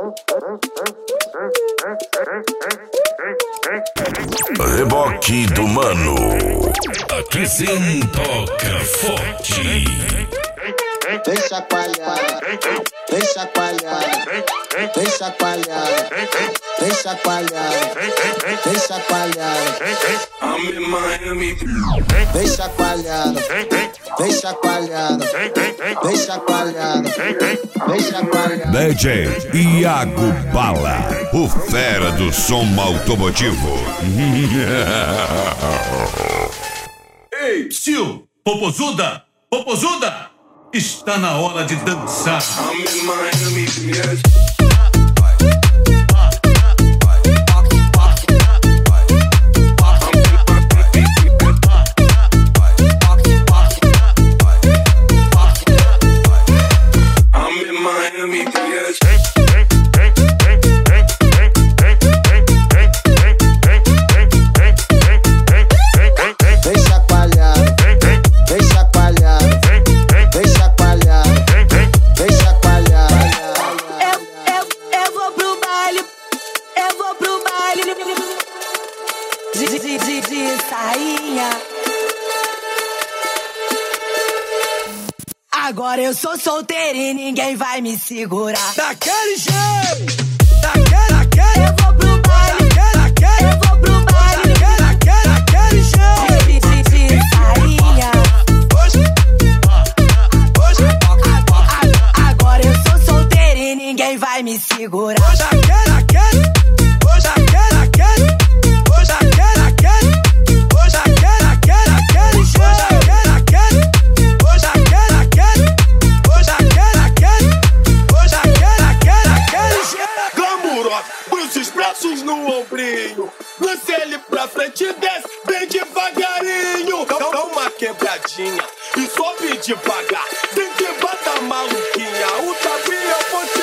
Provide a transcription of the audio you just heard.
Reboque do Mano. Aqui sim toca forte. Vem chacoalhar, vem chacoalhar, vem chacoalhar, vem chacoalhar, vem chacoalhar. I'm in Miami. Vem chacoalhando, vem chacoalhando, vem chacoalhando, vem chacoalhando. DJ Iago Bala, o fera do som automotivo. Ei, psiu, popozuda, popozuda, está na hora de dançar. I'm in Miami, yes. De sainha. Agora eu sou solteira e ninguém vai me segurar. Daquele jeito, daquele. Eu vou pro baile, eu vou pro baile. Daquele jeito. De sainha. Agora eu sou solteira e ninguém vai me segurar. Os braços no ombrinho, lance ele pra frente e desce bem devagarinho. Dá uma quebradinha e sobe devagar, sem que bata a maluquinha. O tapinha eu vou te